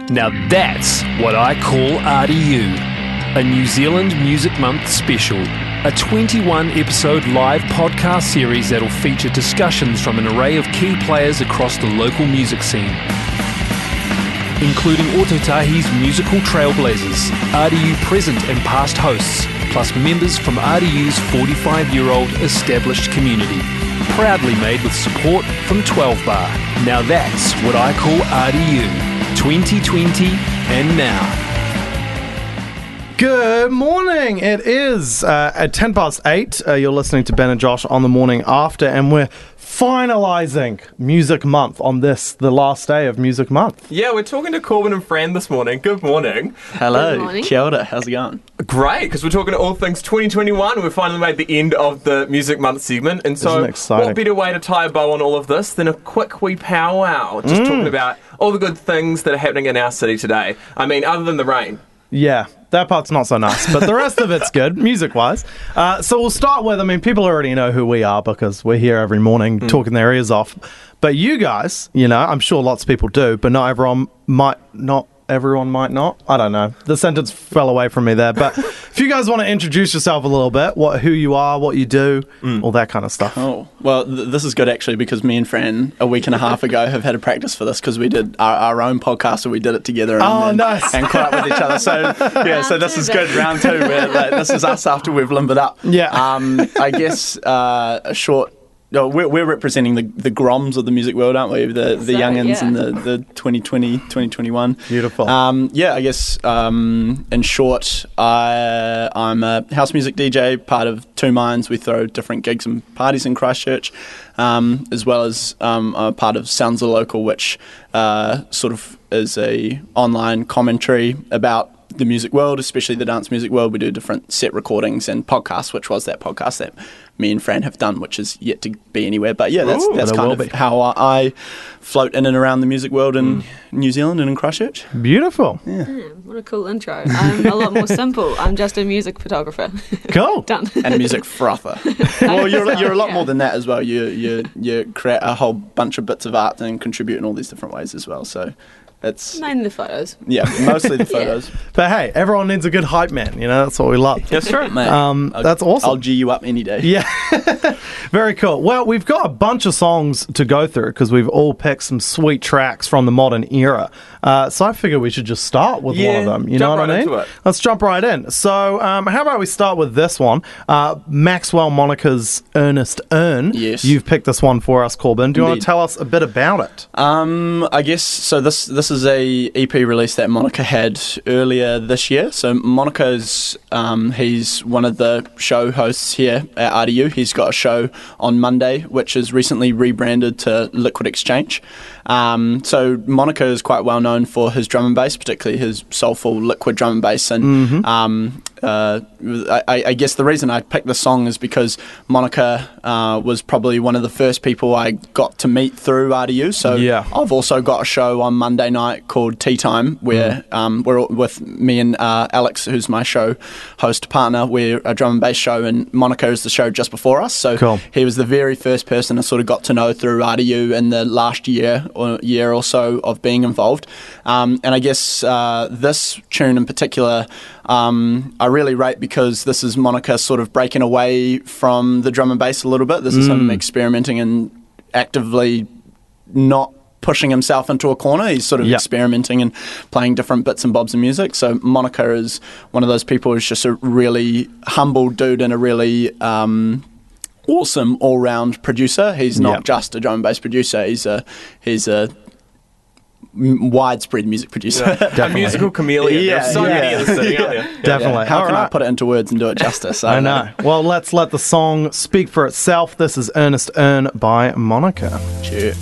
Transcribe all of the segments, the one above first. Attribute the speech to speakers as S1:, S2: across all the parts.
S1: Now that's what I call RDU, a New Zealand Music Month special, a 21-episode live podcast series that'll feature discussions from an array of key players across the local music scene, including Otautahi's musical trailblazers, RDU present and past hosts, plus members from RDU's 45-year-old established community, proudly made with support from 12 Bar. Now that's what I call RDU. 2020 and now.
S2: Good morning. It is at 10 past 8. You're listening to Ben and Josh on the morning after, and we're finalising Music Month on this, the last day of Music Month.
S3: Yeah, we're talking to Corbin and Fran this morning. Good morning.
S4: Hello.
S5: Good morning.
S4: Kia ora. How's it going?
S3: Great, because we're talking all things 2021. We've finally made the end of the Music Month segment. And so,
S2: Isn't it exciting?
S3: what better way to tie a bow on all of this than a quick wee powwow? Just talking about all the good things that are happening in our city today. I mean, other than the rain.
S2: Yeah, that part's not so nice, but the rest of it's good, music-wise. So we'll start with, I people already know who we are because we're here every morning talking their ears off. But you guys, I'm sure lots of people do, but not everyone might not. Everyone might not. I don't know. The sentence fell away from me there. But if you guys want to introduce yourself a little bit, who you are, what you do, all that kind of stuff.
S4: Oh, well, this is good actually because me and Fran a week and a half ago have had a practice for this because we did our own podcast, so we did it together
S2: Nice.
S4: and caught up with each other. So yeah, so this is good. Round two. This is us after we've limbered up.
S2: Yeah.
S4: I guess a short. No, we're representing the Groms of the music world, aren't we? The youngins and the 2020, 2021.
S2: Beautiful.
S4: I guess in short, I'm a house music DJ, part of Two Minds. We throw different gigs and parties in Christchurch, as well as a part of Sounds the Local, which sort of is a online commentary about the music world, especially the dance music world. We do different set recordings and podcasts, which was that podcast that me and Fran have done, which is yet to be anywhere. But yeah, that's kind of how I float in and around the music world in New Zealand and in Christchurch.
S2: Beautiful.
S5: Yeah, what a cool intro. I'm a lot more simple. I'm just a music photographer.
S2: Cool.
S5: Done.
S4: And a music frother. Well, you're a lot more than that as well. You create a whole bunch of bits of art and contribute in all these different ways as well. So it's
S5: Mainly the photos.
S4: yeah, mostly the photos.
S2: But hey, everyone needs a good hype man. That's what we love.
S3: That's true.
S4: Mate,
S2: That's awesome.
S4: I'll G you up any day.
S2: Yeah. Very cool. Well, we've got a bunch of songs to go through because we've all picked some sweet tracks from the modern era. So I figure we should just start with one of them. You know what I mean?
S3: Into it.
S2: Let's jump right in. So how about we start with this one? Maxwell Monica's Ernest Earn.
S4: Yes.
S2: You've picked this one for us, Corbin. Do you want
S4: Indeed.
S2: to tell us a bit about it?
S4: I guess so. This is a EP release that Monica had earlier this year. So Monica's he's one of the show hosts here at RDU. He's got a show on Monday, which is recently rebranded to Liquid Exchange. So Monica is quite well known for his drum and bass, particularly his soulful liquid drum and bass. And I guess the reason I picked this song is because Monica was probably one of the first people I got to meet through RDU. So
S2: Yeah.
S4: I've also got a show on Monday night called Tea Time where we're all, with me and Alex, who's my show host partner. We're a drum and bass show, and Monica is the show just before us. So
S2: Cool.
S4: he was the very first person I sort of got to know through RDU in the last year or so of being involved. And I guess this tune in particular I really rate because this is Monica sort of breaking away from the drum and bass a little bit. This is him experimenting and actively not pushing himself into a corner. He's sort of experimenting and playing different bits and bobs of music. So Monica is one of those people who's just a really humble dude and a really awesome all-round producer. He's not just a drum and bass producer. He's a widespread music producer.
S3: A musical chameleon. There's so many in the city, aren't there?
S2: Definitely.
S4: How
S2: All
S4: can I
S2: right.
S4: put it into words and do it justice?
S2: I know. Well, let's let the song speak for itself. This is Ernest Earn by Monica.
S4: Cheers.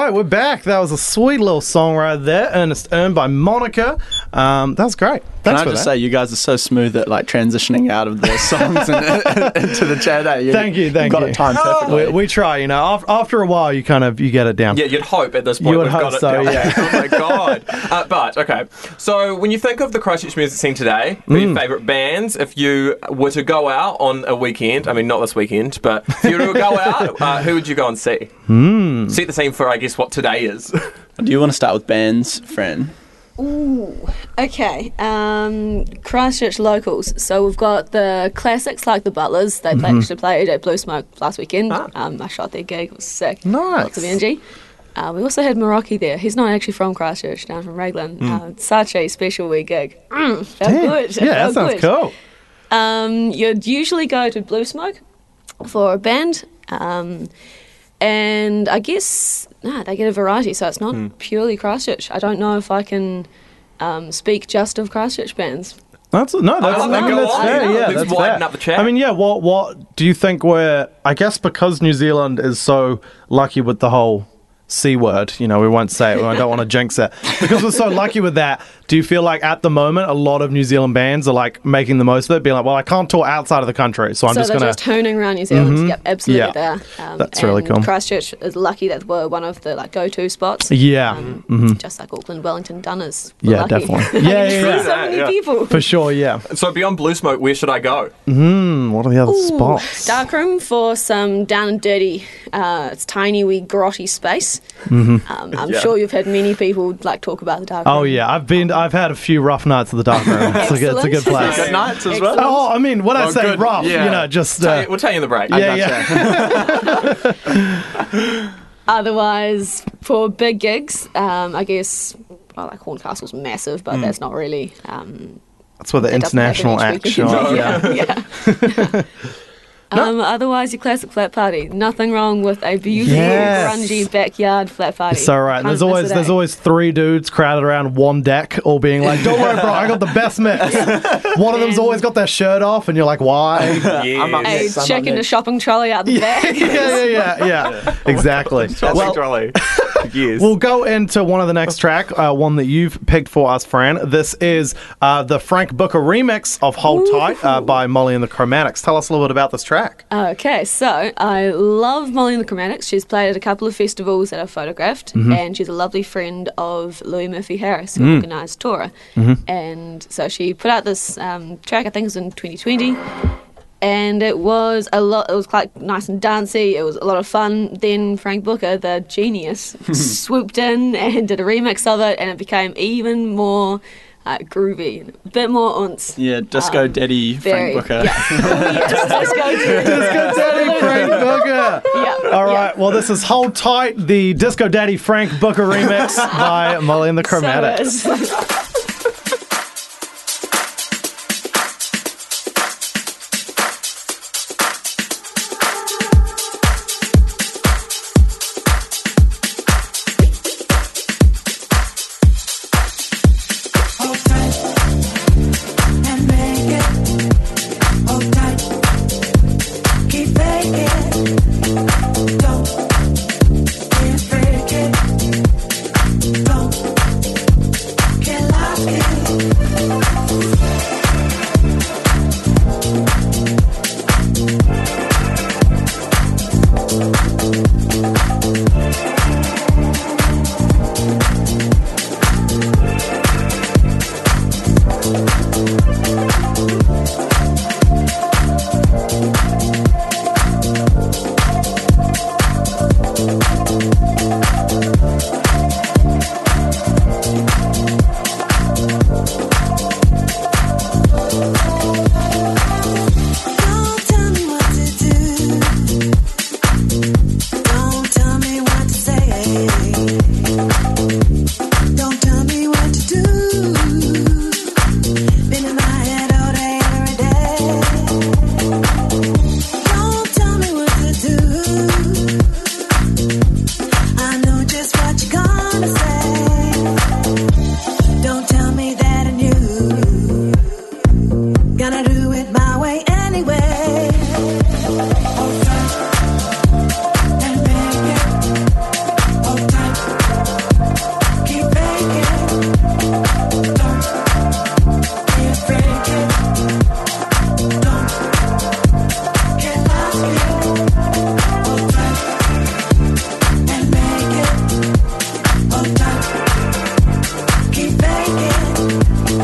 S2: right, we're back. That was a sweet little song right there. Ernest Earned by Monica. That was great. Thanks
S4: Can I
S2: for
S4: just
S2: that.
S4: say, you guys are so smooth at like transitioning out of the songs and into the chat. Eh?
S2: Thank you.
S4: Got it timed perfectly.
S2: We try, you know. After a while, you get it down.
S3: Yeah, you'd hope at this point
S2: You would
S3: we've
S2: hope
S3: got it
S2: so,
S3: down.
S2: yeah.
S3: Oh my god. But okay, so when you think of the Christchurch music scene today, who are your favourite bands? If you were to go out on a weekend, I mean not this weekend, but if you were to go out, who would you go and see? Set the scene for, I guess, what today is.
S4: Do you want to start with bands, Fran?
S5: Ooh, okay. Christchurch locals. So we've got the classics like the Butlers. They actually played at Blue Smoke last weekend. I shot their gig. It was sick.
S2: Nice.
S5: Lots of energy. We also had Meraki there. He's not actually from Christchurch, down from Raglan. Such a special wee gig. Felt good.
S2: Yeah, that
S5: Felt
S2: sounds
S5: good.
S2: cool.
S5: You'd usually go to Blue Smoke for a band. And I guess they get a variety, so it's not purely Christchurch. I don't know if I can speak just of Christchurch bands.
S2: That's fair.
S3: Let's
S2: Yeah,
S3: widen
S2: that's
S3: up
S2: fair.
S3: the chat.
S2: I mean, yeah. What do you think? I guess because New Zealand is so lucky with the whole C word, you know, we won't say it. I don't want to jinx it. Because we're so lucky with that, do you feel like at the moment a lot of New Zealand bands are like making the most of it, being like, well, I can't tour outside of the country, so I'm
S5: So
S2: just
S5: they're
S2: going
S5: just turning around New Zealand. Yep, absolutely
S2: Yeah.
S5: there.
S2: That's really
S5: and
S2: cool.
S5: Christchurch is lucky that we're one of the like go-to spots.
S2: Yeah.
S5: Just like Auckland, Wellington, Dunners.
S2: Yeah,
S5: We're lucky.
S2: definitely. Yeah.
S5: So many people.
S2: For sure, yeah.
S3: So beyond Blue Smoke, where should I go?
S2: What are the other spots?
S5: Darkroom for some down and dirty. It's tiny, wee, grotty space. I'm sure you've had many people like talk about the darkroom.
S2: Oh yeah, I've had a few rough nights at the dark room. It's a good place.
S4: Good nights as well.
S2: Oh, I mean, when I say
S4: good.
S2: rough,
S4: Yeah.
S2: you know, just
S3: We'll tell you in the break.
S5: Otherwise, for big gigs, I guess, well, like Horncastle's massive, but that's not really.
S2: that's where the
S5: That doesn't
S2: international
S5: happen
S2: act
S5: each
S2: show
S5: weekend.
S2: up. Yeah.
S5: Otherwise, your classic flat party. Nothing wrong with a beautiful,
S2: Yes.
S5: grungy backyard flat party.
S2: So right,
S5: Can't
S2: there's
S5: miss it,
S2: always three dudes crowded around one deck, all being like, "Don't worry, bro, I got the best mix." One of them's always got their shirt off, and you're like, "Why?"
S4: I'm up
S5: Hey,
S4: next, I'm up
S5: checking the
S4: next.
S5: shopping trolley out the back.
S2: yeah. Exactly.
S3: Well, trolley. Yes.
S2: We'll go into one of the next track, one that you've picked for us, Fran. This is the Frank Booker remix of Hold Tight by Molly and the Chromatics. Tell us a little bit about this track.
S5: Okay, so I love Molly and the Chromatics. She's played at a couple of festivals that I've photographed, and she's a lovely friend of Louis Murphy Harris, who organised Tora. And so she put out this track, I think it was in 2020. And it was a lot. It was quite nice and dancey. It was a lot of fun. Then Frank Booker, the genius, swooped in and did a remix of it, and it became even more groovy, and a bit more uns.
S4: Yeah, Disco Daddy
S5: Very,
S4: Frank Booker.
S5: Yeah. Let's go to
S2: Disco Daddy Frank Booker.
S5: Yeah.
S2: All right, well, this is Hold Tight, the Disco Daddy Frank Booker remix by Molly and the Chromatics.
S5: So
S6: Don't get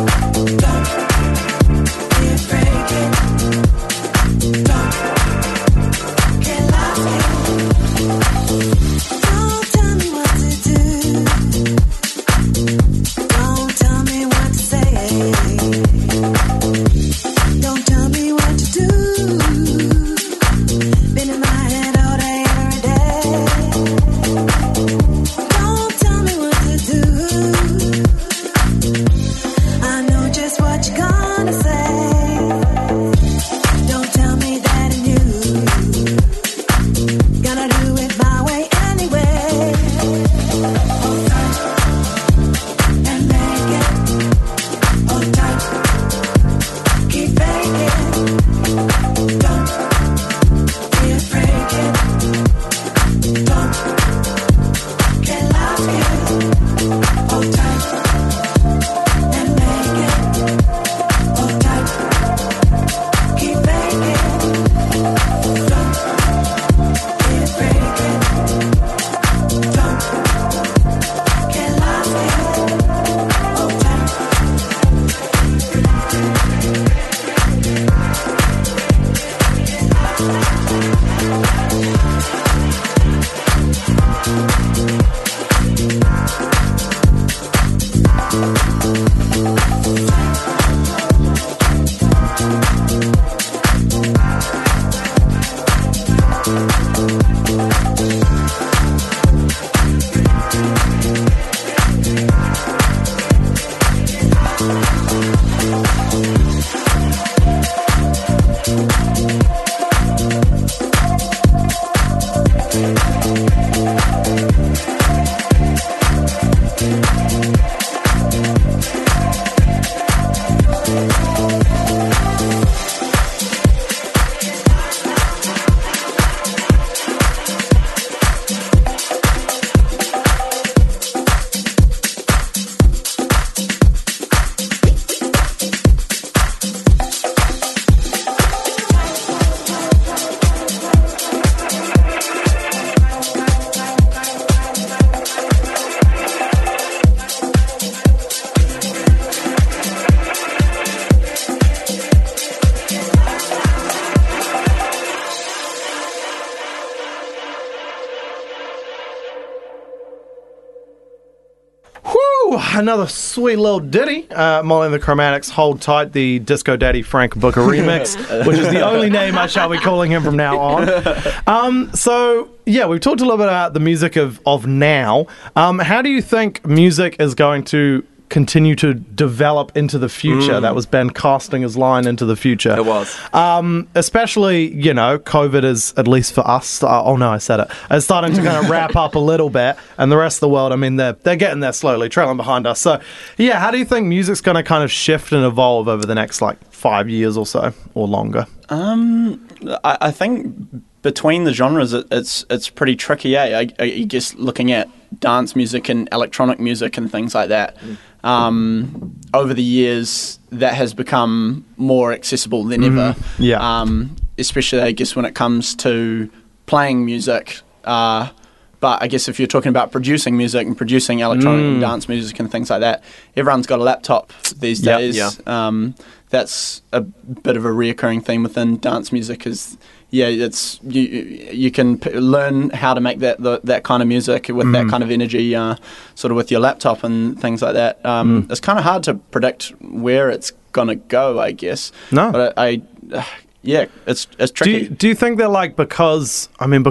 S2: Another sweet little ditty. Molly and the Chromatics, Hold Tight, the Disco Daddy Frank Booker remix, which is the only name I shall be calling him from now on. So, yeah, we've talked a little bit about the music of now. How do you think music is going to continue to develop into the future? That was Ben casting his line into the future.
S3: It was.
S2: Especially, you know, COVID is, at least for us, oh no, I said it. It's starting to kind of wrap up a little bit, and the rest of the world, I mean, they're getting there slowly, trailing behind us. So, yeah, how do you think music's going to kind of shift and evolve over the next, 5 years or so, or longer?
S4: I think between the genres, it's pretty tricky, I guess looking at dance music and electronic music and things like that. Over the years, that has become more accessible than ever.
S2: Yeah.
S4: Especially, I guess, when it comes to playing music. But I guess if you're talking about producing music and producing electronic and dance music and things like that, everyone's got a laptop these days.
S3: Yeah.
S4: That's a bit of a reoccurring theme within dance music. It's you can learn how to make that kind of music with that kind of energy, sort of with your laptop and things like that. It's kind of hard to predict where it's gonna go, I guess.
S2: No,
S4: but it's tricky.
S2: Do you think that because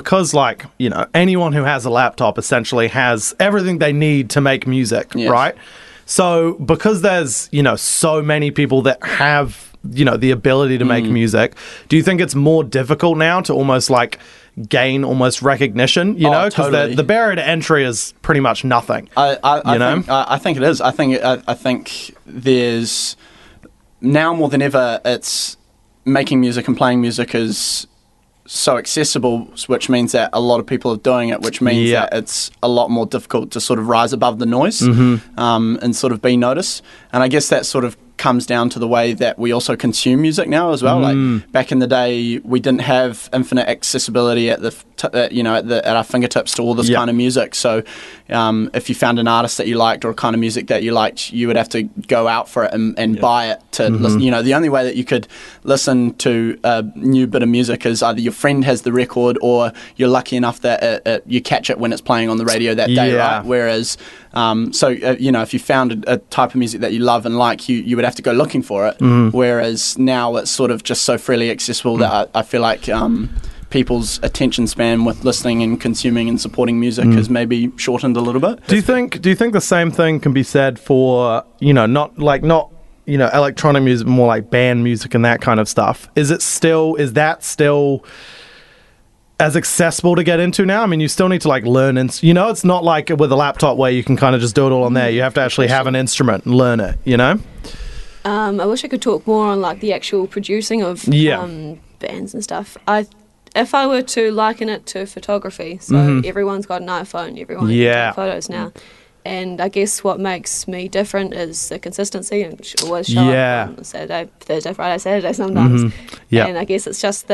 S2: anyone who has a laptop essentially has everything they need to make music,
S4: yes.
S2: right? So because there's so many people that have the ability to make music, do you think it's more difficult now to almost gain recognition? Because
S4: totally.
S2: the barrier to entry is pretty much nothing.
S4: I think it is. I think there's now more than ever. It's making music and playing music is so accessible, which means that a lot of people are doing it, which means that it's a lot more difficult to sort of rise above the noise and sort of be noticed. And I guess that sort of comes down to the way that we also consume music now as well. Back in the day, we didn't have infinite accessibility at the at our fingertips to all this
S2: Yeah.
S4: kind of music. So if you found an artist that you liked or a kind of music that you liked, you would have to go out for it and buy it to listen. The only way that you could listen to a new bit of music is either your friend has the record or you're lucky enough that you catch it when it's playing on the radio that day,
S2: Yeah.
S4: right? Whereas, if you found a type of music that you love and like, you would have to go looking for it. Whereas now it's sort of just so freely accessible that I feel like people's attention span with listening and consuming and supporting music has maybe shortened a little bit.
S2: Do you think the same thing can be said for, not electronic music, more like band music and that kind of stuff? Is that still as accessible to get into now? I mean, you still need to learn, and it's not like with a laptop where you can kind of just do it all on there. You have to actually have an instrument and learn it,
S5: I wish I could talk more on the actual producing of bands and stuff. If I were to liken it to photography, so everyone's got an iPhone, everyone can take photos now. And I guess what makes me different is the consistency, and always show up on Saturday, Thursday, Friday, Saturday sometimes. And I guess it's just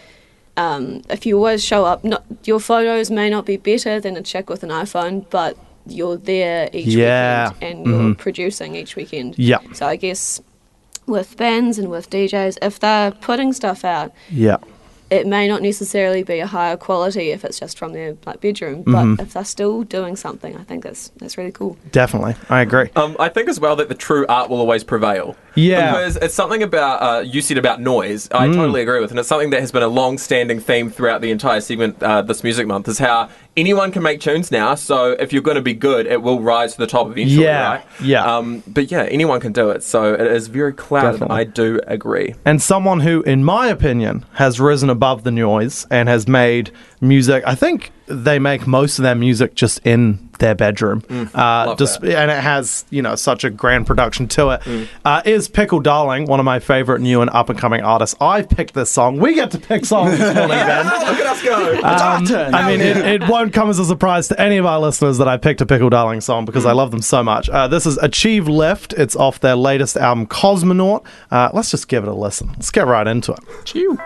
S5: if you always show up, your photos may not be better than a chick with an iPhone, but you're there each weekend and you're producing each weekend. So I guess with bands and with DJs, if they're putting stuff out, it may not necessarily be a higher quality if it's just from their bedroom, but if they're still doing something, I think that's really cool.
S2: Definitely, I agree.
S3: I think as well that the true art will always prevail.
S2: Yeah.
S3: Because it's something about, you said about noise, I totally agree with, and it's something that has been a long-standing theme throughout the entire segment this music month, is how anyone can make tunes now, so if you're going to be good, it will rise to the top eventually, right? But anyone can do it, so it is very clouded.
S2: Definitely.
S3: I do agree.
S2: And someone who, in my opinion, has risen above the noise and has made music, I think they make most of their music just in their bedroom.
S3: Love that.
S2: And it has, such a grand production to it. Is Pickle Darling, one of my favorite new and up-and-coming artists. I picked this song. We get to pick songs this morning, Ben.
S3: Look at us go.
S4: It's our turn.
S2: I mean, it won't come as a surprise to any of our listeners that I picked a Pickle Darling song because I love them so much. This is Achieve Lift. It's off their latest album, Cosmonaut. Let's just give it a listen. Let's get right into it.
S4: Chew.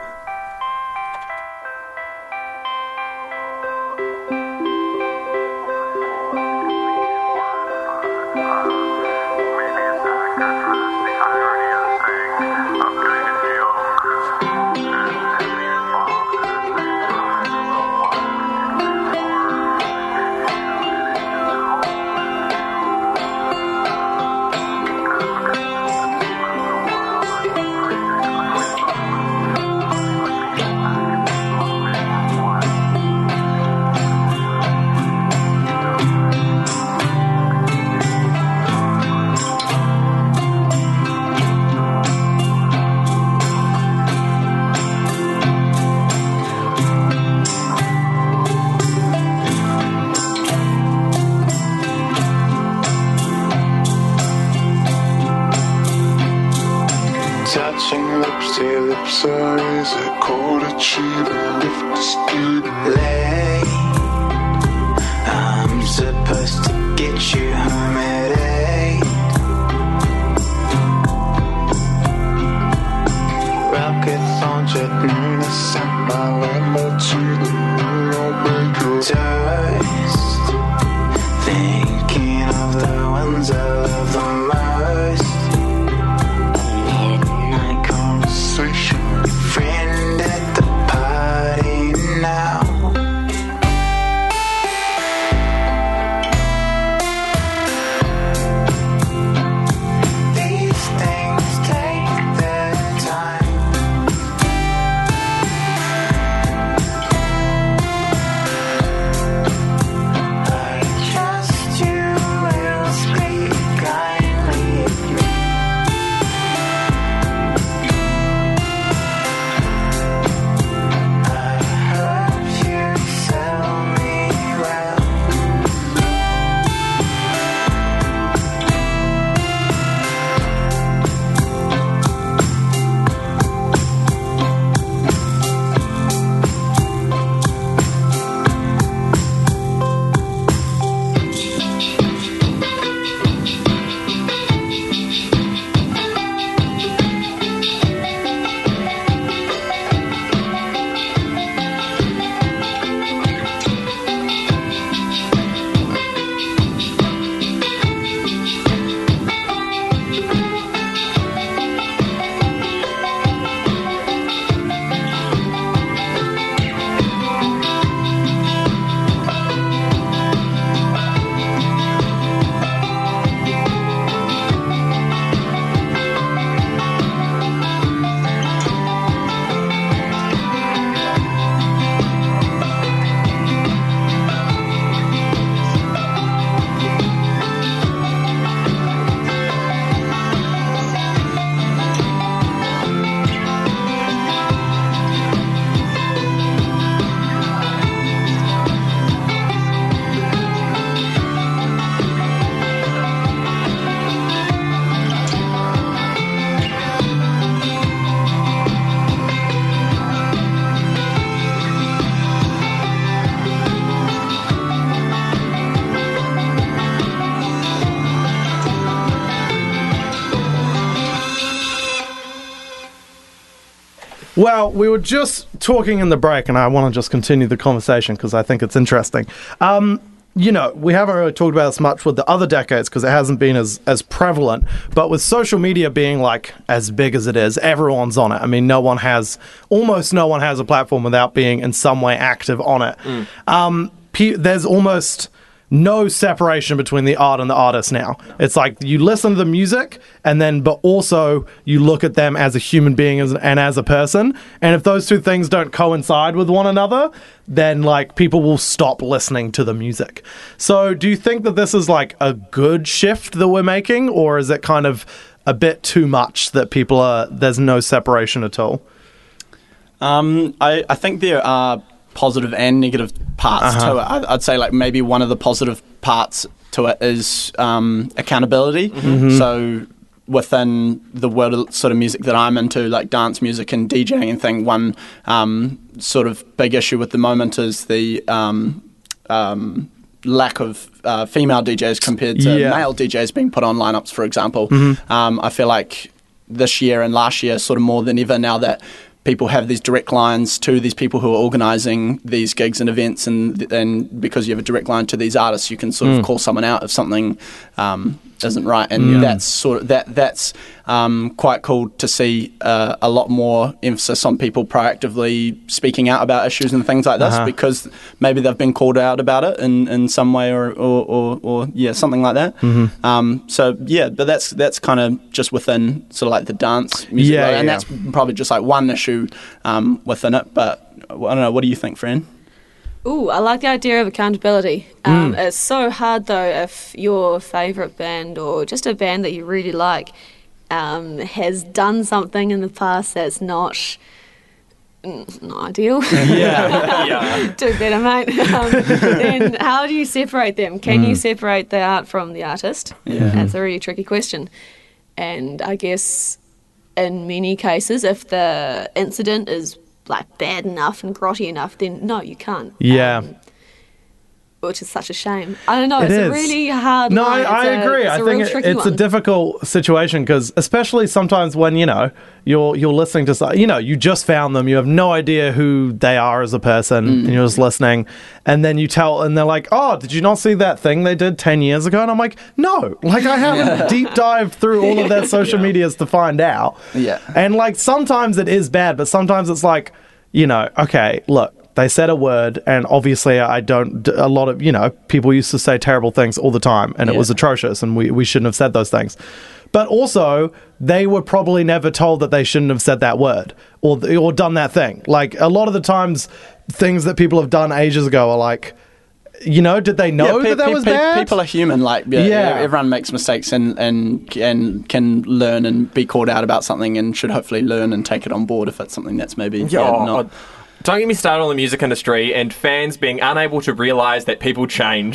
S6: Touching lips to your lips, or is it cold achieving lift is good?
S7: Late, I'm supposed to get you home at 8.
S6: Rockathon jet noon, I sent my Lambo to the moon, I'll make your
S7: Toast, thinking of the ones I love the most. Midnight conversation, friend at the party now. These things take their time.
S2: Well, we were just talking in the break, and I want to just continue the conversation because I think it's interesting. We haven't really talked about this much with the other decades because it hasn't been as prevalent. But with social media being like as big as it is, everyone's on it. I mean, almost no one has a platform without being in some way active on it. There's almost no separation between the art and the artist now. It's like you listen to the music but also you look at them as a human being and as a person. And if those two things don't coincide with one another, then like people will stop listening to the music. So do you think that this is like a good shift that we're making, or is it kind of a bit too much that there's no separation at all?
S4: I think there are positive and negative parts to it. I'd say like maybe one of the positive parts to it is accountability. So within the world of sort of music that I'm into, like dance music and DJing and thing, one sort of big issue with the moment is the lack of female DJs compared to male DJs being put on lineups, for example. I feel like this year and last year, sort of more than ever now that people have these direct lines to these people who are organising these gigs and events, and because you have a direct line to these artists, you can sort of call someone out if something isn't right, and that's sort of that's quite cool to see a lot more emphasis on people proactively speaking out about issues and things like this because maybe they've been called out about it in some way or something like that. But that's kind of just within sort of like the dance music, and that's probably just like one issue within it. But I don't know, what do you think, Fran?
S5: Ooh, I like the idea of accountability. It's so hard, though, if your favourite band or just a band that you really like has done something in the past that's not ideal. Do better, mate. Then how do you separate them? Can you separate the art from the artist? That's a really tricky question. And I guess in many cases, if the incident is like bad enough and grotty enough, then no, you can't. Which is such a shame. I don't know. It's a really hard
S2: No,
S5: line.
S2: I agree. I think it's a difficult situation because, especially sometimes when you're listening to you just found them, you have no idea who they are as a person, and you're just listening, and then you tell, and they're like, "Oh, did you not see that thing they did 10 years ago?" And I'm like, "No, like I haven't deep dived through all of their social medias to find out." And like sometimes it is bad, but sometimes it's like, okay, look. They said a word, and obviously a lot of, people used to say terrible things all the time, and it was atrocious, and we shouldn't have said those things. But also, they were probably never told that they shouldn't have said that word or done that thing. Like, a lot of the times, things that people have done ages ago are like, did they know that was bad?
S4: People are human. Like, everyone makes mistakes and can learn and be called out about something, and should hopefully learn and take it on board if it's something that's maybe not.
S3: Don't get me started on the music industry and fans being unable to realise that people change.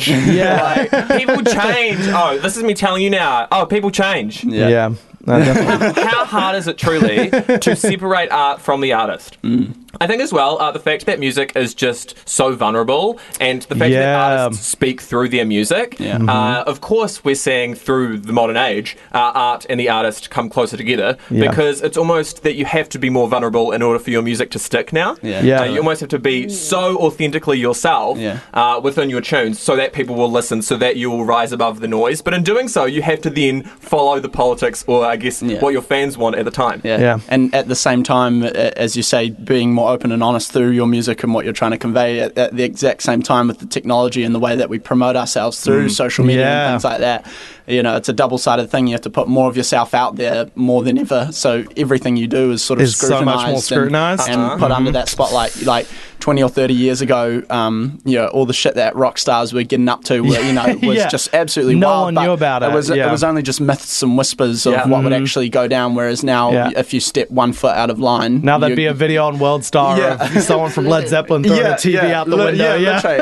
S3: People change. Oh, this is me telling you now. Oh, people change.
S2: Yeah. No, definitely.
S3: How hard is it truly to separate art from the artist? I think as well, the fact that music is just so vulnerable, and the fact that artists speak through their music. Of course, we're seeing through the modern age, art and the artist come closer together because it's almost that you have to be more vulnerable in order for your music to stick now. You almost have to be so authentically yourself within your tunes so that people will listen, so that you will rise above the noise. But in doing so, you have to then follow the politics, or I guess what your fans want at the time.
S4: And at the same time, as you say, being more open and honest through your music and what you're trying to convey at the exact same time with the technology and the way that we promote ourselves through social media and things like that. It's a double-sided thing. You have to put more of yourself out there more than ever. So everything you do is sort of
S2: so much more scrutinized
S4: and put under that spotlight. Like 20 or 30 years ago, all the shit that rock stars were getting up to, was just absolutely wild.
S2: No one knew about it.
S4: It was only just myths and whispers of what would actually go down. Whereas now, if you step 1 foot out of line,
S2: now there'd be a video on World Star of someone from Led Zeppelin throwing a TV out the window.
S4: Literally.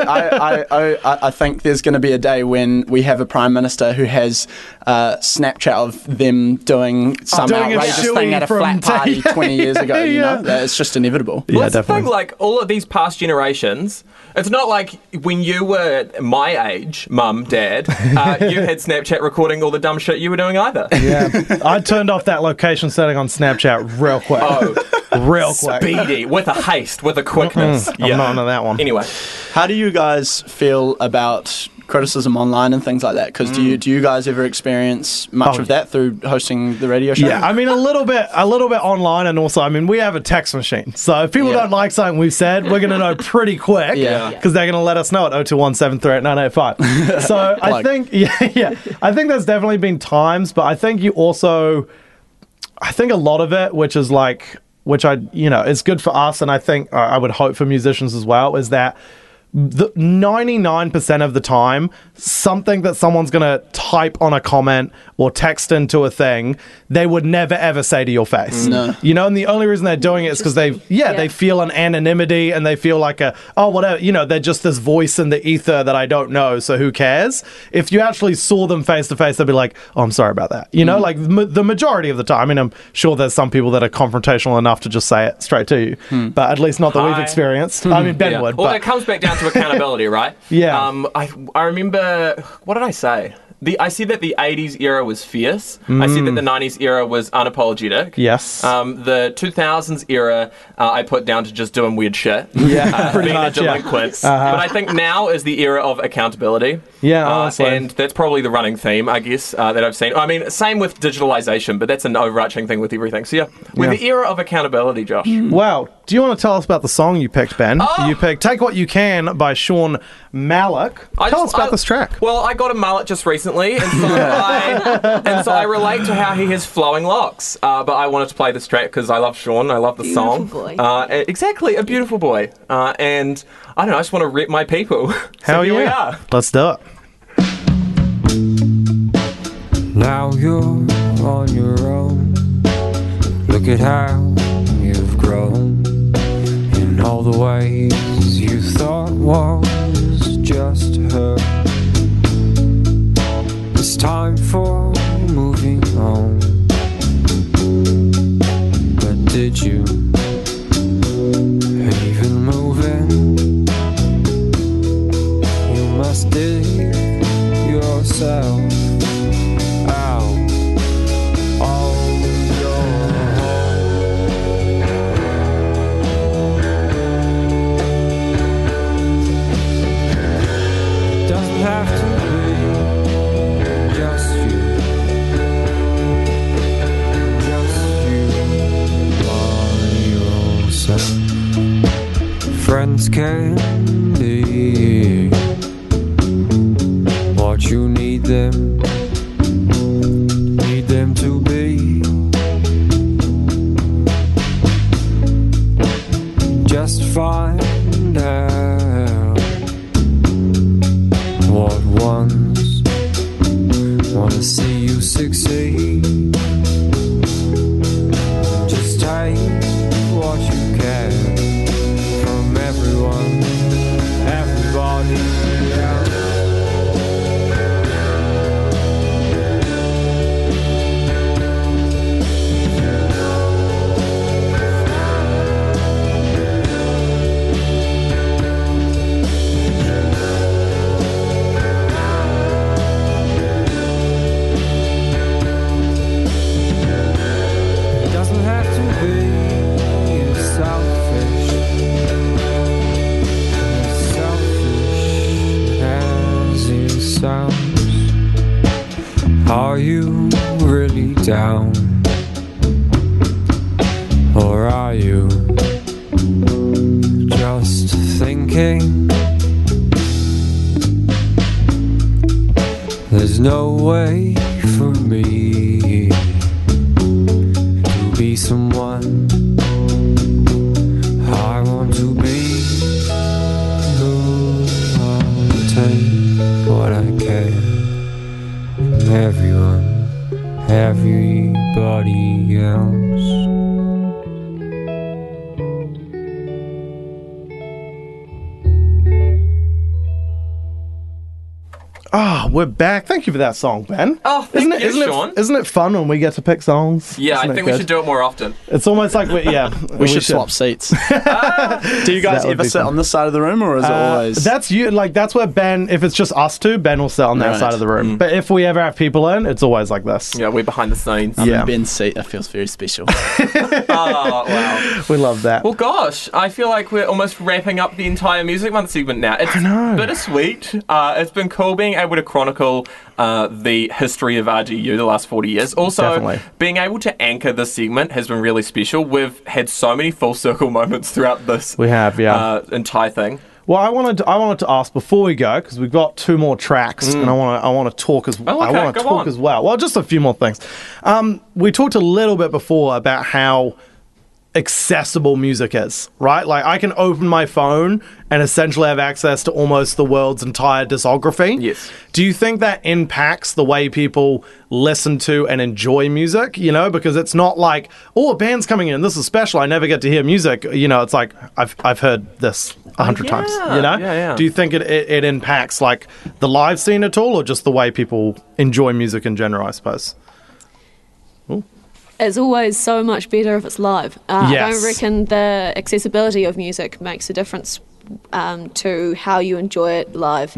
S4: I think there's going to be a day when we have a prime minister who has Snapchat of them doing some outrageous thing at a flat party 20 years ago. It's just inevitable.
S3: Well, that's the thing, like all of these past generations, it's not like when you were my age, mum, dad, you had Snapchat recording all the dumb shit you were doing either.
S2: I turned off that location setting on Snapchat real quick. real quick.
S3: Speedy, with a haste, with a quickness.
S2: I'm not into that one.
S3: Anyway,
S4: How do you guys feel about criticism online and things like that? Because do you guys ever experience much of that through hosting the radio show?
S2: Yeah, I mean a little bit online, and also, I mean, we have a text machine, so if people don't like something we've said, we're going to know pretty quick,
S4: Yeah.
S2: because they're going to let us know at 021-738-985. So I think, I think there's definitely been times, but I think a lot of it, which is like, is good for us, and I think I would hope for musicians as well, is that 99% of the time, something that someone's going to type on a comment or text into a thing, they would never ever say to your face.
S4: No.
S2: You know, and the only reason they're doing it is because they feel an anonymity, and they feel like whatever, they're just this voice in the ether that I don't know, so who cares? If you actually saw them face to face, they'd be like, oh, I'm sorry about that. Like the majority of the time. I mean, I'm sure there's some people that are confrontational enough to just say it straight to you, but at least not that we've
S3: Hi.
S2: experienced. I mean, Ben
S3: yeah.
S2: would.
S3: Well,
S2: but
S3: it comes back down to accountability, right?
S2: Yeah.
S3: I remember, what did I say? I see that the 80s era was fierce. I see that the 90s era was unapologetic.
S2: Yes.
S3: The 2000s era, I put down to just doing weird shit.
S2: Yeah, pretty
S3: being
S2: much,
S3: a
S2: yeah.
S3: delinquent. But I think now is the era of accountability.
S2: Yeah, honestly.
S3: And that's probably the running theme, I guess, that I've seen. I mean, same with digitalization, but that's an overarching thing with everything. So yeah, we're the era of accountability, Josh.
S2: Wow. Do you want to tell us about the song you picked, Ben?
S3: Oh.
S2: You picked Take What You Can by Sean Malik. Tell us about this track.
S3: Well, I got a mullet just recently, and so I relate to how he has flowing locks. But I wanted to play this track because I love Sean. I love the song.
S5: Boy.
S3: Exactly, a beautiful boy. And I don't know, I just want to rep my people.
S2: Hell
S3: here we
S2: yeah.
S3: are.
S2: Let's do it.
S8: Now you're on your own. Look at how you've grown in all the ways you thought was just her. It's time for moving on. But did you even move in? You must dig yourself out on your own. Doesn't have to be just you by yourself. Friends can be what you need them to be. Just find out what ones wanna see you succeed. Just take what you can from everyone, everybody else. It doesn't have to be selfish as it sounds. Are you really down? Or are you just thinking? There's no way for me to be someone I want to be. I'll take what I can from everyone, everybody else.
S2: Oh, we're back. Thank you for that song, Ben.
S3: Oh, thank you, Sean.
S2: Isn't it fun when we get to pick songs?
S3: Yeah,
S2: Isn't
S3: I
S2: it
S3: think we
S2: good?
S3: should do it more often.
S2: It's almost like
S4: We should swap seats. Do you guys
S2: That would
S4: ever
S2: be
S4: sit
S2: fun.
S4: on this side of the room, or is it always?
S2: That's you. Like that's where Ben. If it's just us two, Ben will sit on that
S4: Right.
S2: side of the room. But if we ever have people in, it's always like this.
S3: Yeah, we're behind the scenes.
S2: Yeah.
S4: in Ben's seat. That feels very special.
S3: Oh, wow.
S2: We love that.
S3: Well, gosh, I feel like we're almost wrapping up the entire Music Month segment now. It's bittersweet. It's been cool being able to chronicle the history of RGU the last 40 years. Also,
S2: Definitely.
S3: being able to anchor this segment has been really special. We've had so many full circle moments throughout this
S2: We have, yeah.
S3: entire thing.
S2: Well, I wanted to ask before we go because we've got 2 more tracks, and I want to talk as
S3: okay,
S2: I want to
S3: go
S2: talk
S3: on.
S2: as well. Well, just a few more things. We talked a little bit before about how accessible music is, right? Like I can open my phone and essentially have access to almost the world's entire discography.
S3: Yes.
S2: Do you think that impacts the way people listen to and enjoy music? You know, because it's not like, oh, a band's coming in, this is special, I never get to hear music. You know, it's like I've heard this 100 times. You know,
S3: yeah.
S2: Do you think it impacts like the live scene at all, or just the way people enjoy music in general? I suppose.
S5: It's always so much better if it's live. I
S2: Yes.
S5: don't reckon the accessibility of music makes a difference to how you enjoy it live.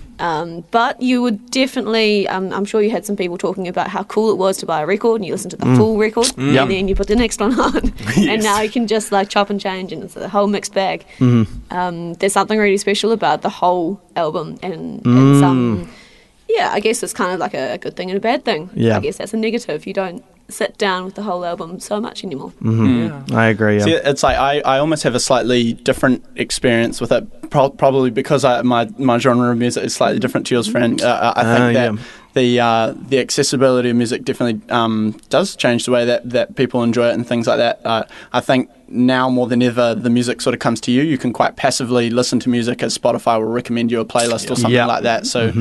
S5: But you would definitely, I'm sure you had some people talking about how cool it was to buy a record and you listen to the full record
S2: Yep.
S5: and then you put the next one on. And now you can just like chop and change and it's a whole mixed bag. There's something really special about the whole album and some... Yeah, I guess it's kind of like a good thing and a bad thing.
S2: Yeah.
S5: I guess that's a negative. You don't sit down with the whole album so much anymore.
S2: I agree. Yeah.
S4: See, it's like I almost have a slightly different experience with it, probably because my genre of music is slightly different to yours, friend. I think that the accessibility of music definitely does change the way that people enjoy it and things like that. I think now more than ever, the music sort of comes to you. You can quite passively listen to music as Spotify will recommend you a playlist or something
S2: Yeah.
S4: like that. So,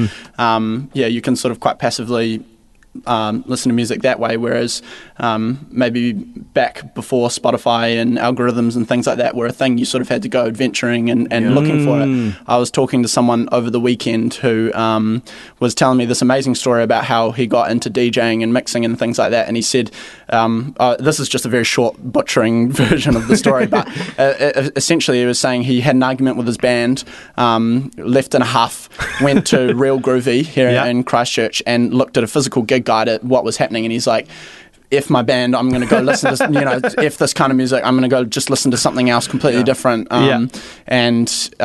S4: you can sort of quite passively listen to music that way, whereas maybe back before Spotify and algorithms and things like that were a thing, you sort of had to go adventuring and looking for it. I was talking to someone over the weekend who was telling me this amazing story about how he got into DJing and mixing and things like that, and he said, this is just a very short butchering version of the story, but essentially he was saying he had an argument with his band, left in a huff, went to Real Groovy here in Christchurch and looked at a physical gig guide at what was happening, and he's like, F my band, I'm going to go listen to this, F this kind of music, I'm going to go just listen to something else completely different. And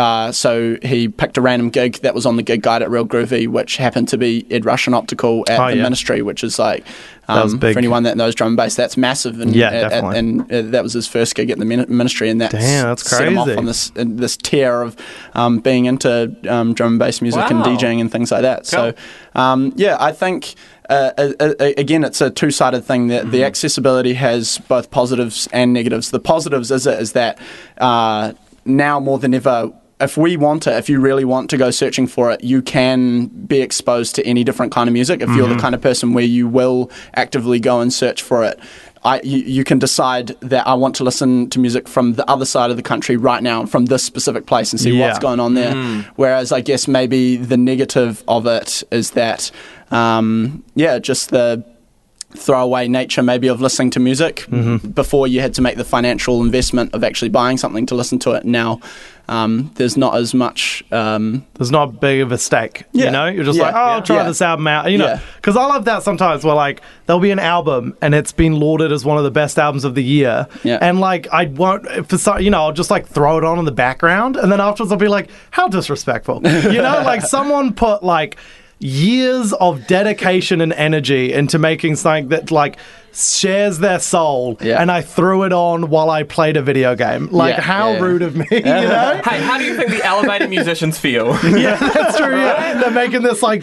S4: so he picked a random gig that was on the gig guide at Real Groovy, which happened to be Ed Rush and Optical at the Ministry, which is like,
S2: was big.
S4: for anyone that knows drum and bass, that's massive. And,
S2: definitely.
S4: and that was his first gig at the Ministry, and that's
S2: crazy.
S4: set him off on this tear of being into drum and bass music and
S3: Wow.
S4: DJing and things like that.
S3: Cool.
S4: So, I think... again, it's a two-sided thing. The accessibility has both positives and negatives. The positives is that now more than ever, if you really want to go searching for it, you can be exposed to any different kind of music. If you're the kind of person where you will actively go and search for it, you can decide that I want to listen to music from the other side of the country right now, from this specific place, and see what's going on there. Whereas I guess maybe the negative of it is that, just the throwaway nature maybe of listening to music. Before you had to make the financial investment of actually buying something to listen to it. Now there's not as much...
S2: There's not big of a stake, you know? You're just I'll try this album out, you know? Because I love that sometimes where, like, there'll be an album and it's been lauded as one of the best albums of the year. And, like, I won't, I'll just, like, throw it on in the background and then afterwards I'll be like, how disrespectful. You know? Like, someone put, like, years of dedication and energy into making something that, like, shares their soul, and I threw it on while I played a video game. Like, how rude of me, you know?
S3: Hey, how do you think the elevator musicians feel?
S2: Yeah, that's true. Yeah. They're making this, like,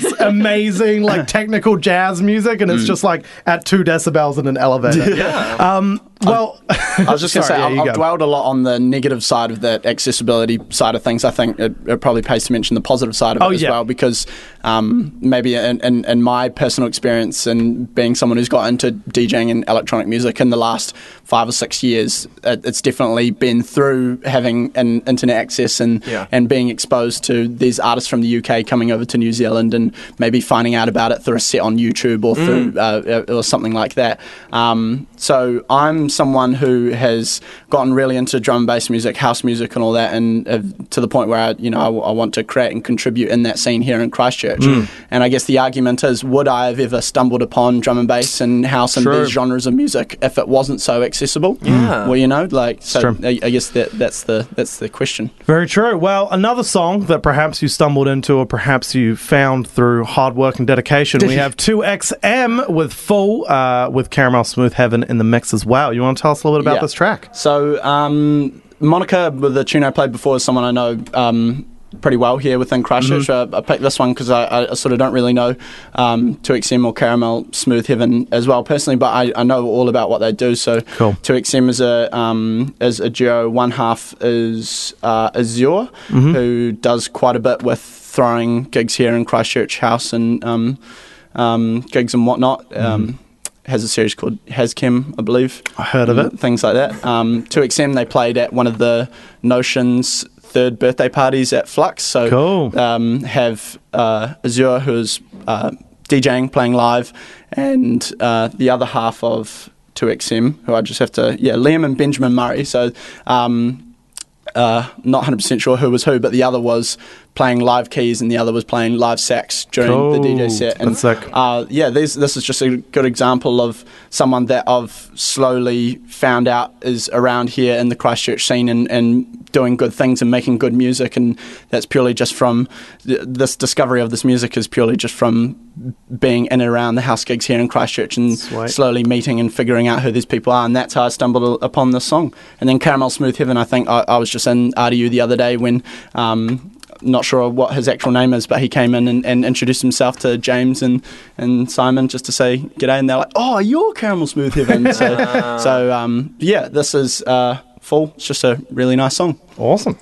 S2: amazing, like, technical jazz music, and it's just, like, at 2 decibels in an elevator. Well,
S4: I was just going to say, I've dwelled a lot on the negative side of that accessibility side of things. I think it probably pays to mention the positive side of it as well, because maybe in my personal experience and being someone who's got into DJing and electronic music in the last 5 or 6 years, it's definitely been through having an internet access and being exposed to these artists from the UK coming over to New Zealand and maybe finding out about it through a set on YouTube or through or something like that. So I'm someone who has gotten really into drum and bass music, house music, and all that, and to the point where I want to create and contribute in that scene here in Christchurch. And I guess the argument is, would I have ever stumbled upon drum and bass and house and these genres of music if it wasn't so accessible?
S3: Yeah.
S4: Well, I guess that's the question.
S2: Very true. Well, another song that perhaps you stumbled into or perhaps you found through hard work and dedication, we have 2XM with Full, with Caramel Smooth Heaven in the mix as well. You want to tell us a little bit about this track?
S4: So, Monica, with the tune I played before, is someone I know pretty well here within Christchurch. I picked this one because I sort of don't really know 2XM or Caramel Smooth Heaven as well personally, but I know all about what they do. So
S2: cool.
S4: 2XM is a duo. One half is Azure, who does quite a bit with throwing gigs here in Christchurch House and gigs and whatnot. Has a series called Haschem, I believe.
S2: I heard of it.
S4: Things like that. 2XM, they played at one of the Notion's third birthday parties at Flux. So
S2: cool.
S4: Have Azure, who's DJing, playing live, and the other half of 2XM, who I just have to... Liam and Benjamin Murray. So not 100% sure who was who, but the other was playing live keys and the other was playing live sax during the DJ set. And
S2: that's sick.
S4: This is just a good example of someone that I've slowly found out is around here in the Christchurch scene and doing good things and making good music, and that's purely just from this discovery of this music is purely just from being in and around the house gigs here in Christchurch and slowly meeting and figuring out who these people are, and that's how I stumbled upon this song. And then Caramel Smooth Heaven, I think I was just in RDU the other day when not sure what his actual name is, but he came in and introduced himself to James and Simon just to say g'day, and they're like, oh, you're Caramel Smooth Heaven. This is Full. It's just a really nice song.
S2: Awesome.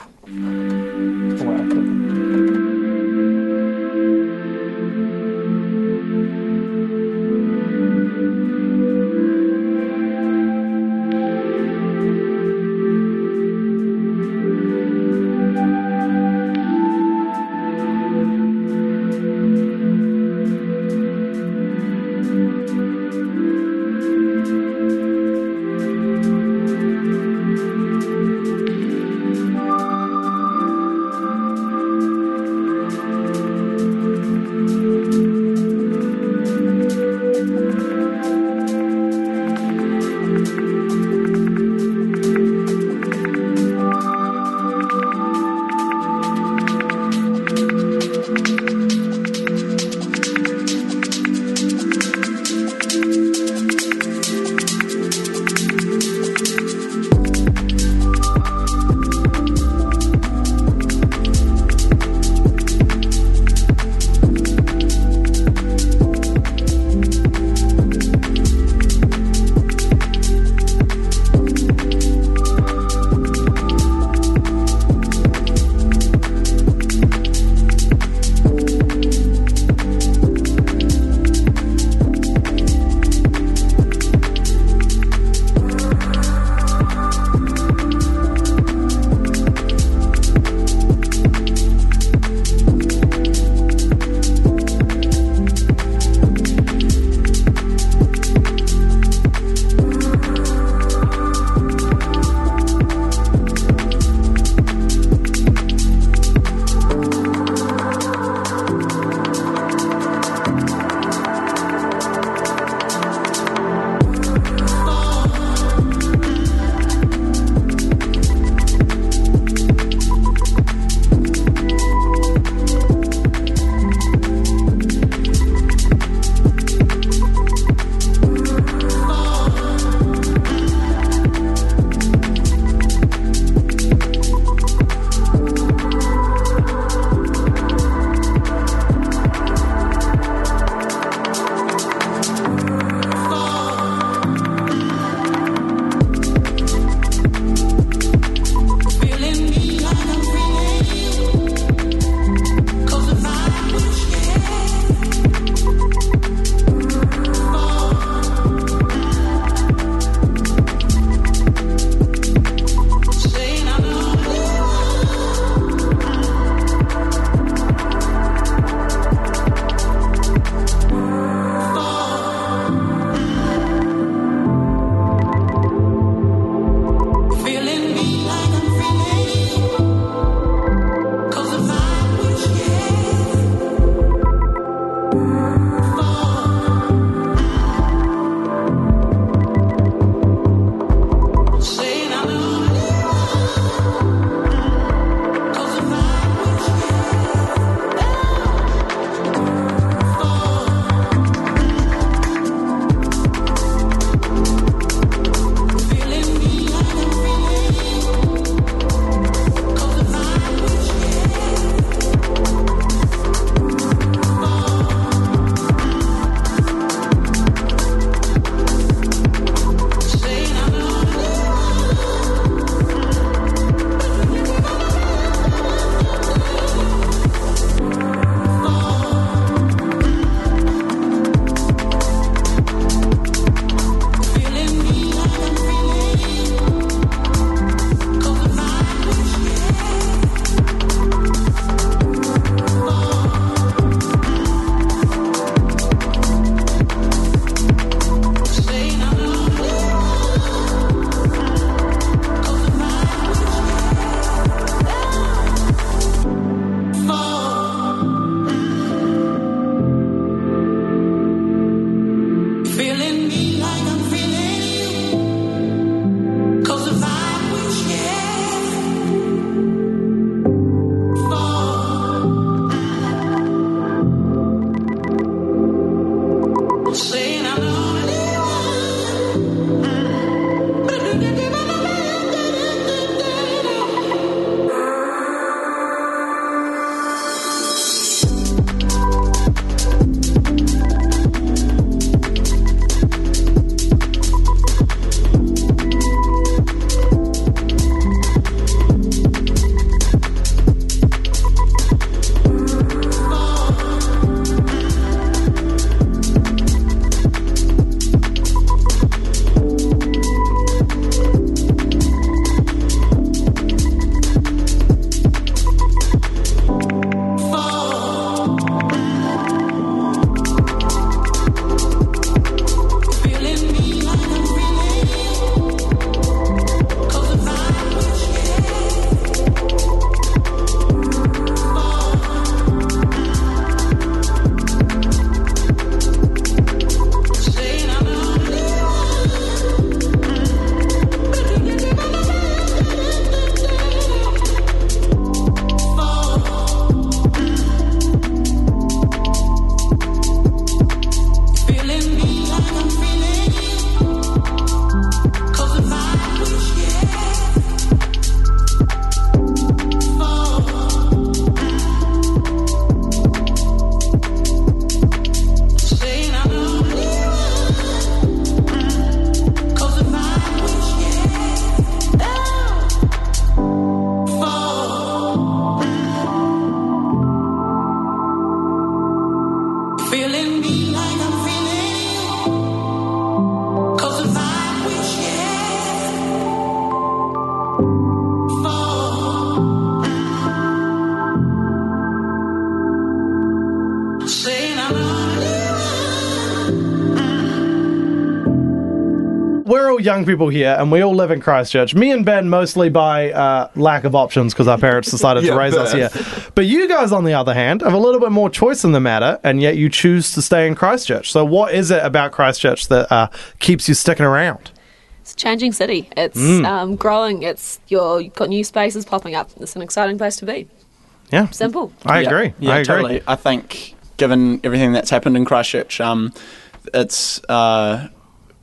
S2: all young people here, and we all live in Christchurch. Me and Ben mostly by lack of options because our parents decided to raise us here. But you guys, on the other hand, have a little bit more choice in the matter, and yet you choose to stay in Christchurch. So what is it about Christchurch that keeps you sticking around?
S5: It's a changing city. It's growing. You've got new spaces popping up. It's an exciting place to be.
S2: Yeah.
S5: Simple.
S2: I agree.
S4: Yeah,
S2: I agree.
S4: totally. I think, given everything that's happened in Christchurch, it's not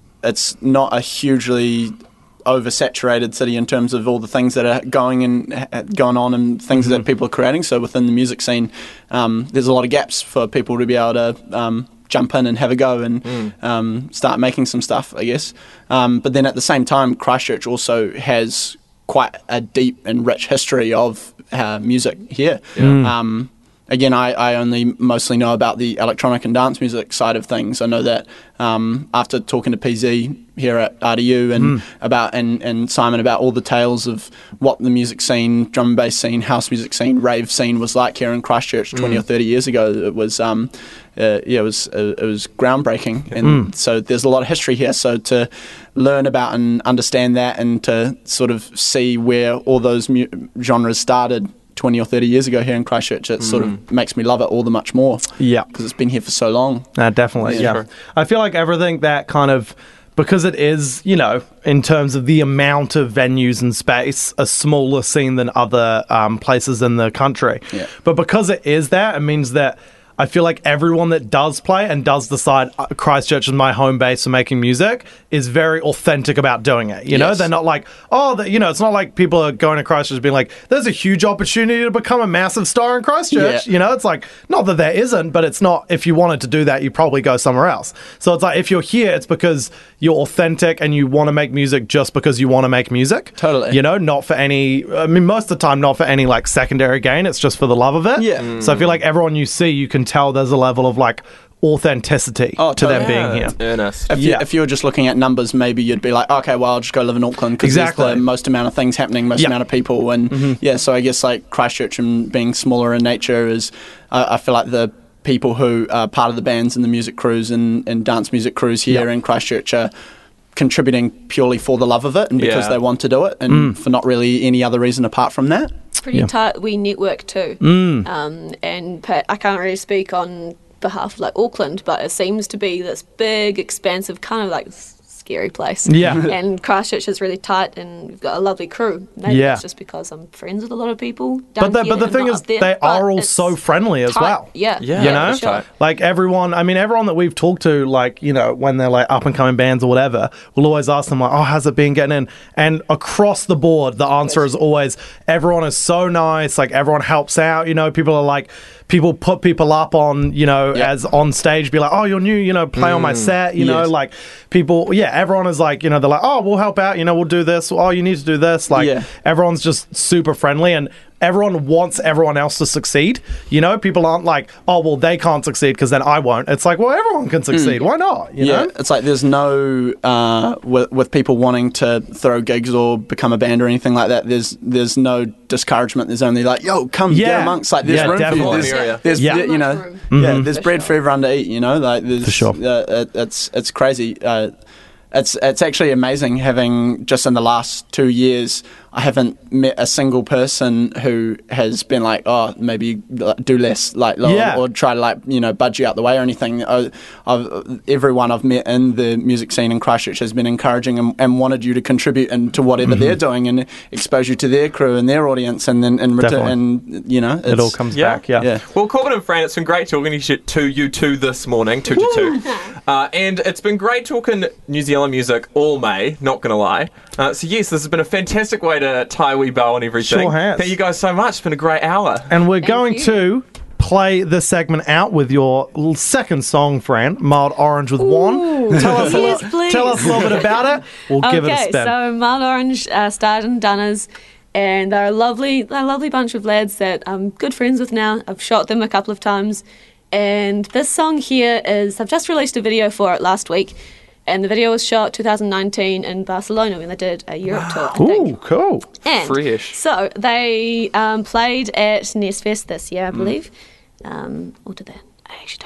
S4: a hugely oversaturated city in terms of all the things that are going on and things that people are creating. So within the music scene, there's a lot of gaps for people to be able to jump in and have a go and start making some stuff, I guess. But then at the same time, Christchurch also has quite a deep and rich history of music here. Again, I only mostly know about the electronic and dance music side of things. I know that after talking to PZ here at RDU and Simon about all the tales of what the music scene, drum and bass scene, house music scene, rave scene was like here in Christchurch 20 or 30 years ago, it was it was groundbreaking, and so there's a lot of history here. So to learn about and understand that, and to sort of see where all those genres started 20 or 30 years ago here in Christchurch, it sort of makes me love it all the much more.
S2: Yeah.
S4: Because it's been here for so long.
S2: Definitely, yeah.
S3: Sure.
S2: I feel like everything that kind of, because it is, in terms of the amount of venues and space, a smaller scene than other places in the country.
S4: Yeah.
S2: But because it is that, it means that I feel like everyone that does play and does decide Christchurch is my home base for making music is very authentic about doing it. You know, they're not like, it's not like people are going to Christchurch being like, there's a huge opportunity to become a massive star in Christchurch.
S4: Yeah.
S2: It's like, not that there isn't, but it's not, if you wanted to do that, you'd probably go somewhere else. So it's like, if you're here, it's because you're authentic and you want to make music just because you want to make music.
S4: Totally.
S2: Not for any, most of the time, not for any like secondary gain. It's just for the love of it.
S4: Yeah.
S2: So I feel like everyone you see, you can tell there's a level of like authenticity to them being here.
S3: Earnest.
S4: If you were just looking at numbers, maybe you'd be like, okay, well, I'll just go live in Auckland because there's the most amount of things happening, most amount of people. And so I guess like Christchurch and being smaller in nature is, I feel like the people who are part of the bands and the music crews and dance music crews here in Christchurch are contributing purely for the love of it and because they want to do it and for not really any other reason apart from that.
S5: Pretty tight. We network too. And I can't really speak on behalf of like Auckland, but it seems to be this big, expansive, kind of like scary place.
S2: Yeah.
S5: And Christchurch is really tight, and we've got a lovely crew. Maybe it's just because I'm friends with a lot of people down
S2: But
S5: here.
S2: the thing is, they are all so friendly as well.
S5: Yeah.
S2: For sure. Like everyone that we've talked to, like, when they're like up and coming bands or whatever, we'll always ask them like, oh, how's it been getting in? And across the board, the answer is always, everyone is so nice. Like everyone helps out. People are like, people put people up on, as on stage, be like, oh, you're new, play on my set, like people, everyone is like, they're like, oh, we'll help out, we'll do this. Oh, you need to do this. Like everyone's just super friendly and everyone wants everyone else to succeed. People aren't like, oh, well, they can't succeed because then I won't. It's like, well, everyone can succeed. Why not? You know?
S4: It's like there's no, with people wanting to throw gigs or become a band or anything like that, there's no discouragement. There's only like, yo, come get amongst. Like there's room
S2: definitely.
S4: for you. There's bread for everyone to eat. Like there's,
S2: for sure.
S4: It's crazy. It's actually amazing having just in the last 2 years, I haven't met a single person who has been like, oh, maybe do less, like, or try to like, budge you out the way or anything. Everyone I've met in the music scene in Christchurch has been encouraging and wanted you to contribute into whatever they're doing and expose you to their crew and their audience, and then in return,
S2: it all comes back. Yeah.
S3: Well, Corbin and Fran, it's been great talking to you two this morning, 2 to 2, and it's been great talking New Zealand music all May. Not gonna lie. So yes, this has been a fantastic way to tie a wee bow and everything.
S2: Sure has.
S3: Thank you guys so much. It's been a great hour.
S2: And we're going to play the segment out with your second song, Fran, Mild Orange with One. Tell us a little bit about it. We'll give it a spin.
S5: So Mild Orange started in Dunners, and they're a lovely bunch of lads that I'm good friends with now. I've shot them a couple of times, and this song here I've just released a video for it last week. And the video was shot 2019 in Barcelona when they did a Europe tour, I think.
S2: Ooh, cool.
S5: And
S3: fresh.
S5: So they played at Nest Fest this year, I believe. Or did they? I actually don't think they did.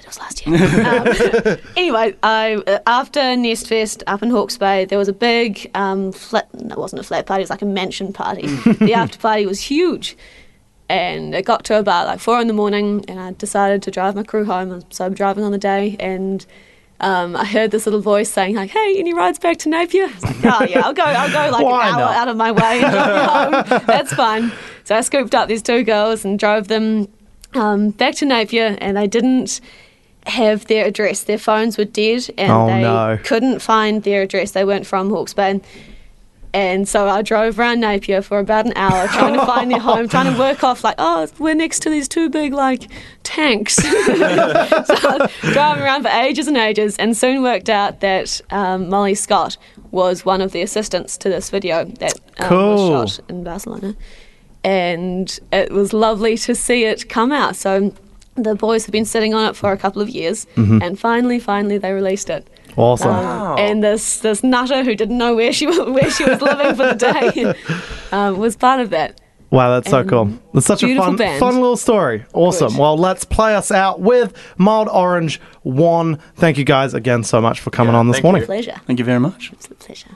S5: was last year. Anyway, after Nest Fest up in Hawke's Bay, there was a big it wasn't a flat party, it was like a mansion party. The after party was huge. And it got to about like 4 a.m, and I decided to drive my crew home. So I'm driving on the day, and I heard this little voice saying like, "Hey, any rides back to Napier?" I was like, "Oh yeah, I'll go like
S2: Why
S5: an hour
S2: not?
S5: out of my way and drive you home. That's fine." So I scooped up these 2 girls and drove them back to Napier, and they didn't have their address. Their phones were dead, and they couldn't find their address. They weren't from Hawke's Bay. And so I drove around Napier for about an hour trying to find their home, trying to work off like, oh, we're next to these 2 big like tanks. So I was driving around for ages and ages, and soon worked out that Molly Scott was one of the assistants to this video that was shot in Barcelona. And it was lovely to see it come out. So the boys have been sitting on it for a couple of years, and finally they released it.
S2: Awesome.
S5: And this nutter who didn't know where she was living for the day was part of that.
S2: Wow, that's so cool. It's such a
S5: beautiful
S2: fun
S5: band.
S2: little story. Awesome.
S5: Good.
S2: Well, let's play us out with Mild Orange 1. Thank you guys again so much for coming on this
S3: thank
S2: morning.
S3: you.
S5: Pleasure.
S4: Thank you very much.
S5: It's a pleasure.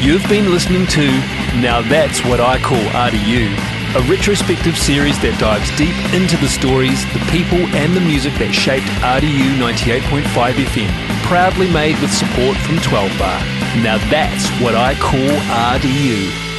S1: You've been listening to Now That's What I Call RDU, a retrospective series that dives deep into the stories, the people and the music that shaped RDU 98.5 FM, proudly made with support from 12 Bar. Now that's what I call RDU.